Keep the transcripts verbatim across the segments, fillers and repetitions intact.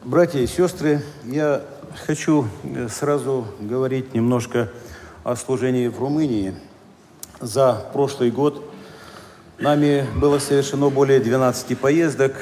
Братья и сестры, я хочу сразу говорить немножко о служении в Румынии. За прошлый год нами было совершено более двенадцати поездок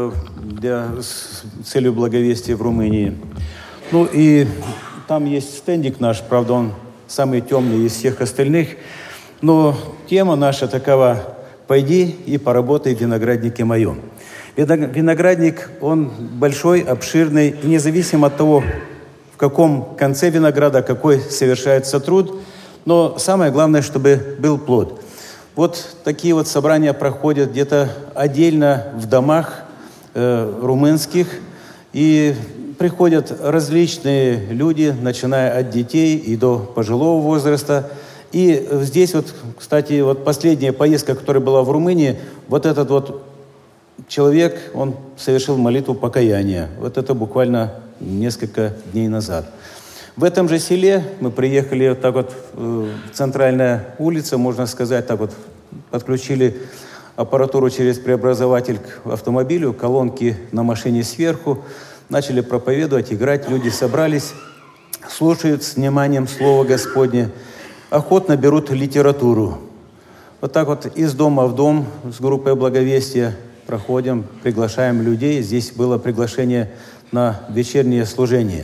для, с целью благовестия в Румынии. Ну и там есть стендик наш, правда, он самый темный из всех остальных, но тема наша такова: «Пойди и поработай в винограднике моем». Виноградник, он большой, обширный, и независимо от того, в каком конце винограда какой совершается труд, но самое главное, чтобы был плод. Вот такие вот собрания проходят где-то отдельно в домах э, румынских, и приходят различные люди, начиная от детей и до пожилого возраста. И здесь вот, кстати, вот последняя поездка, которая была в Румынии, вот этот вот человек, он совершил молитву покаяния. Вот это буквально несколько дней назад. В этом же селе мы приехали вот так вот, э, центральная улица, можно сказать, так вот, подключили аппаратуру через преобразователь к автомобилю, колонки на машине сверху, начали проповедовать, играть, люди собрались, слушают с вниманием Слово Господне, охотно берут литературу. Вот так вот из дома в дом с группой благовестия проходим, приглашаем людей. Здесь было приглашение на вечернее служение.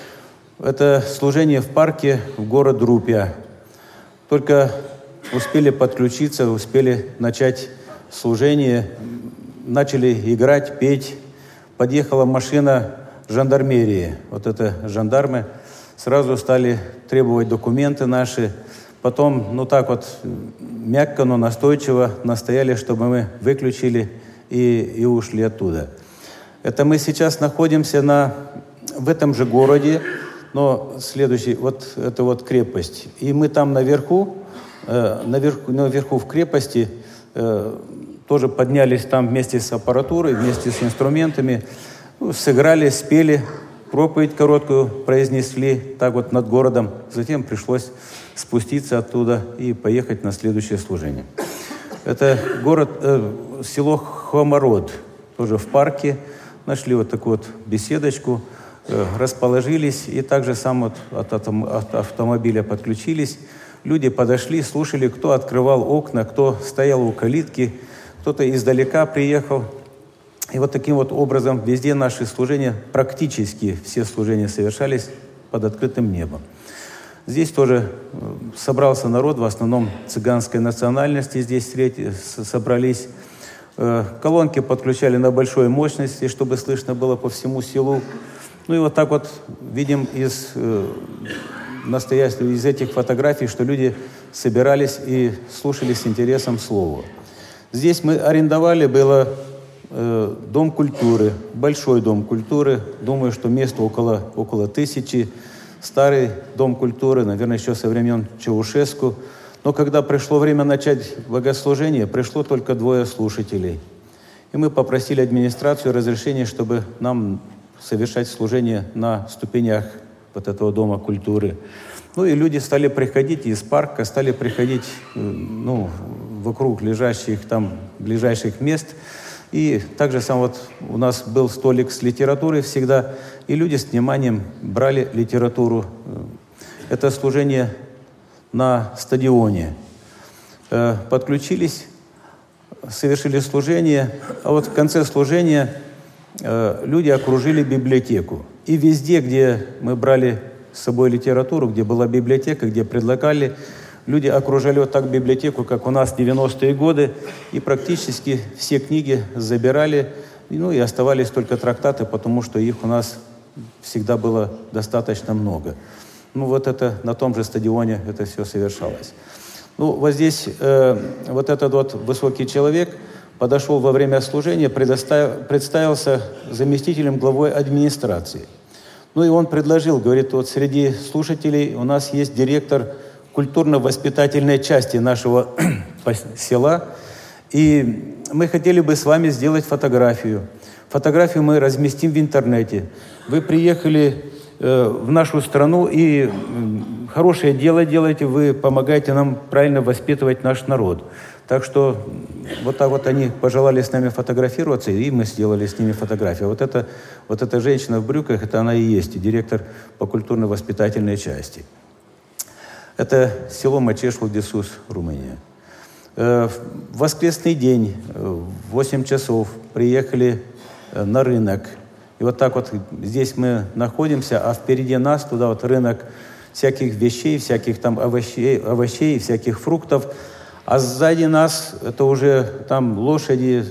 Это служение в парке в город Рупия. Только успели подключиться, успели начать служение, начали играть, петь. Подъехала машина жандармерии. Вот это жандармы сразу стали требовать документы наши. Потом, ну так вот, мягко, но настойчиво настояли, чтобы мы выключили и, и ушли оттуда. Это мы сейчас находимся на, в этом же городе, но следующий, вот это вот крепость. И мы там наверху, э, наверху, наверху в крепости э, тоже поднялись там вместе с аппаратурой, вместе с инструментами, ну, сыграли, спели, проповедь короткую произнесли так вот над городом. Затем пришлось спуститься оттуда и поехать на следующее служение. Это город, э, село Хомород, тоже в парке. Нашли вот такую вот беседочку, э, расположились и также сам вот от, от, от автомобиля подключились. Люди подошли, слушали, кто открывал окна, кто стоял у калитки, кто-то издалека приехал. И вот таким вот образом везде наши служения, практически все служения совершались под открытым небом. Здесь тоже собрался народ, в основном цыганской национальности здесь собрались. Колонки подключали на большой мощности, чтобы слышно было по всему селу. Ну и вот так вот видим из, настоящих, из этих фотографий, что люди собирались и слушали с интересом Слово. Здесь мы арендовали, было э, дом культуры, большой дом культуры. Думаю, что место около, около тысячи. Старый дом культуры, наверное, еще со времен Чаушеску. Но когда пришло время начать богослужение, пришло только двое слушателей. И мы попросили администрацию разрешения, чтобы нам совершать служение на ступенях вот этого дома культуры. Ну и люди стали приходить из парка, стали приходить ну, вокруг лежащих там ближайших мест. И также сам вот у нас был столик с литературой всегда, и люди с вниманием брали литературу. Это служение на стадионе. Подключились, совершили служение, а вот в конце служения люди окружили библиотеку. И везде, где мы брали с собой литературу, где была библиотека, где предлагали, люди окружали вот так библиотеку, как у нас в девяностые годы, и практически все книги забирали, ну и оставались только трактаты, потому что их у нас всегда было достаточно много. Ну вот это на том же стадионе это все совершалось. Ну вот здесь э, вот этот вот высокий человек подошел во время служения, представился заместителем главой администрации. Ну и он предложил, говорит, вот среди слушателей у нас есть директор культурно-воспитательной части нашего села, и мы хотели бы с вами сделать фотографию. Фотографию мы разместим в интернете. Вы приехали э, в нашу страну и э, хорошее дело делаете, вы помогаете нам правильно воспитывать наш народ. Так что вот так вот они пожелали с нами фотографироваться, и мы сделали с ними фотографию. Вот эта, вот эта женщина в брюках, это она и есть, директор по культурно-воспитательной части. Это село Мачеш-Владисус, Румыния. В воскресный день в восемь часов приехали на рынок. И вот так вот здесь мы находимся, а впереди нас туда вот рынок всяких вещей, всяких там овощей, овощей, всяких фруктов. А сзади нас это уже там лошади,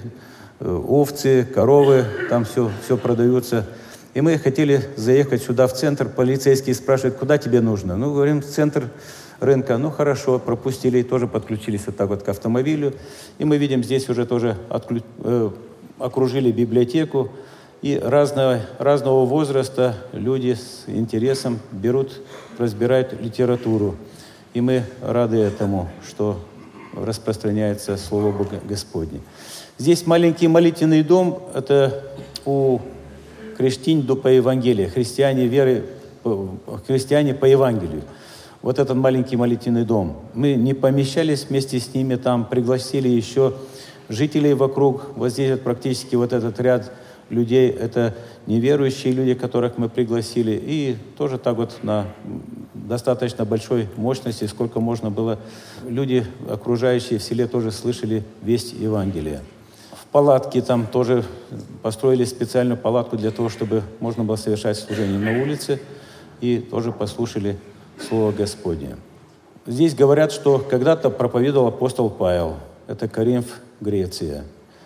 овцы, коровы, там все, все продаются. И мы хотели заехать сюда в центр. Полицейские спрашивают, куда тебе нужно? Ну, говорим, в центр рынка. Ну, хорошо, пропустили и тоже подключились вот так вот к автомобилю. И мы видим, здесь уже тоже отклю... э, окружили библиотеку. И разного, разного возраста люди с интересом берут, разбирают литературу. И мы рады этому, что распространяется Слово Бога Господне. Здесь маленький молитвенный дом, это у крещтинь до по Евангелию, христиане веры, христиане по Евангелию. Вот этот маленький молитвенный дом. Мы не помещались вместе с ними там, пригласили еще жителей вокруг. Вот здесь вот практически вот этот ряд людей, это неверующие люди, которых мы пригласили. И тоже так вот на достаточно большой мощности, сколько можно было. Люди, окружающие в селе, тоже слышали весть Евангелия. В палатке там тоже построили специальную палатку для того, чтобы можно было совершать служение на улице. И тоже послушали Слово Господне. Здесь говорят, что когда-то проповедовал апостол Павел. Это Коринф, Греция.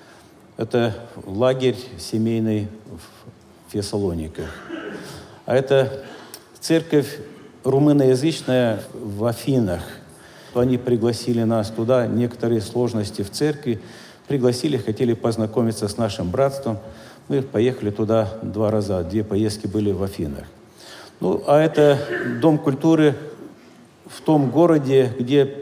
Это лагерь семейный в Фессалониках. А это церковь румыноязычная в Афинах. Они пригласили нас туда, некоторые сложности в церкви. Пригласили, хотели познакомиться с нашим братством. Мы поехали туда два раза, две поездки были в Афинах. Ну, а это Дом культуры в том городе, где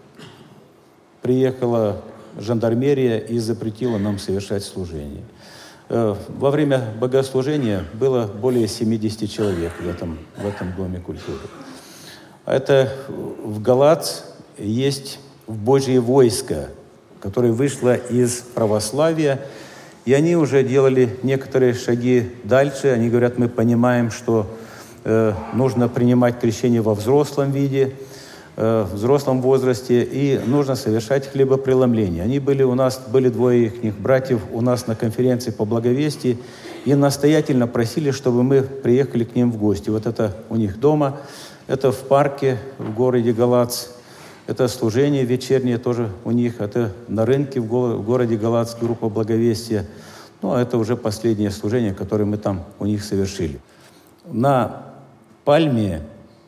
приехала жандармерия и запретила нам совершать служение. Во время богослужения было более семидесяти человек в этом, в этом Доме культуры. Это в Галац есть Божье войско, которое вышло из православия, и они уже делали некоторые шаги дальше. Они говорят, мы понимаем, что э, нужно принимать крещение во взрослом виде, в взрослом возрасте, и нужно совершать хлебопреломление. Они были у нас, были двое их братьев у нас на конференции по благовестию, и настоятельно просили, чтобы мы приехали к ним в гости. Вот это у них дома, это в парке в городе Галац, это служение вечернее тоже у них, это на рынке в городе Галац, группа благовестия. Ну, а это уже последнее служение, которое мы там у них совершили. На пальме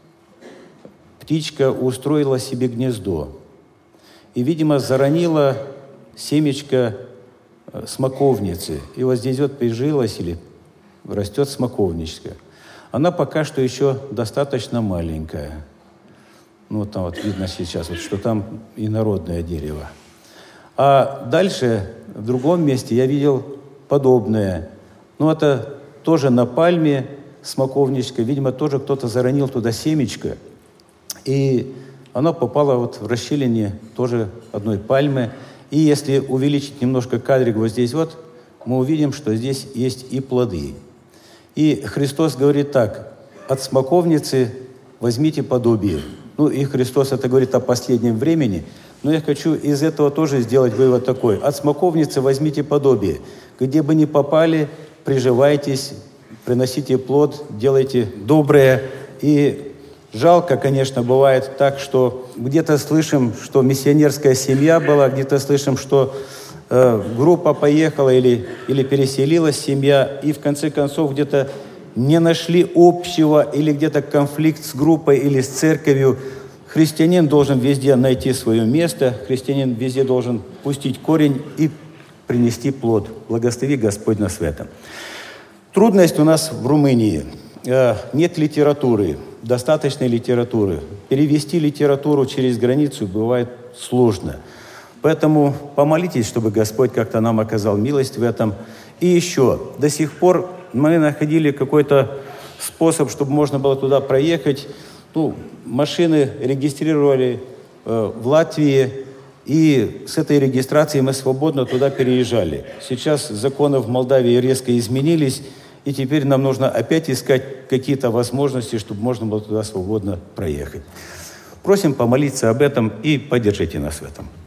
птичка устроила себе гнездо и, видимо, заронила семечко смоковницы. И вот здесь вот прижилась или растет смоковничка. Она пока что еще достаточно маленькая. Ну, вот там вот видно сейчас, вот, что там инородное дерево. А дальше, в другом месте, я видел подобное. Ну, это тоже на пальме смоковничка. Видимо, тоже кто-то заронил туда семечко. И оно попало вот в расщелине тоже одной пальмы. И если увеличить немножко кадрик вот здесь вот, мы увидим, что здесь есть и плоды. И Христос говорит так: от смоковницы возьмите подобие. Ну и Христос это говорит о последнем времени. Но я хочу из этого тоже сделать вывод такой: от смоковницы возьмите подобие. Где бы ни попали, приживайтесь, приносите плод, делайте доброе. И жалко, конечно, бывает так, что где-то слышим, что миссионерская семья была, где-то слышим, что э, группа поехала или, или переселилась семья, и в конце концов где-то не нашли общего, или где-то конфликт с группой или с церковью. Христианин должен везде найти свое место, христианин везде должен пустить корень и принести плод. Благослови Господь нас в этом. Трудность у нас в Румынии. Э, нет литературы. Достаточной литературы. Перевести литературу через границу бывает сложно. Поэтому помолитесь, чтобы Господь как-то нам оказал милость в этом. И еще, до сих пор мы находили какой-то способ, чтобы можно было туда проехать. Ну, машины регистрировали э, в Латвии, И с этой регистрацией мы свободно туда переезжали. Сейчас законы в Молдавии резко изменились, и теперь нам нужно опять искать какие-то возможности, чтобы можно было туда свободно проехать. Просим помолиться об этом и поддержите нас в этом.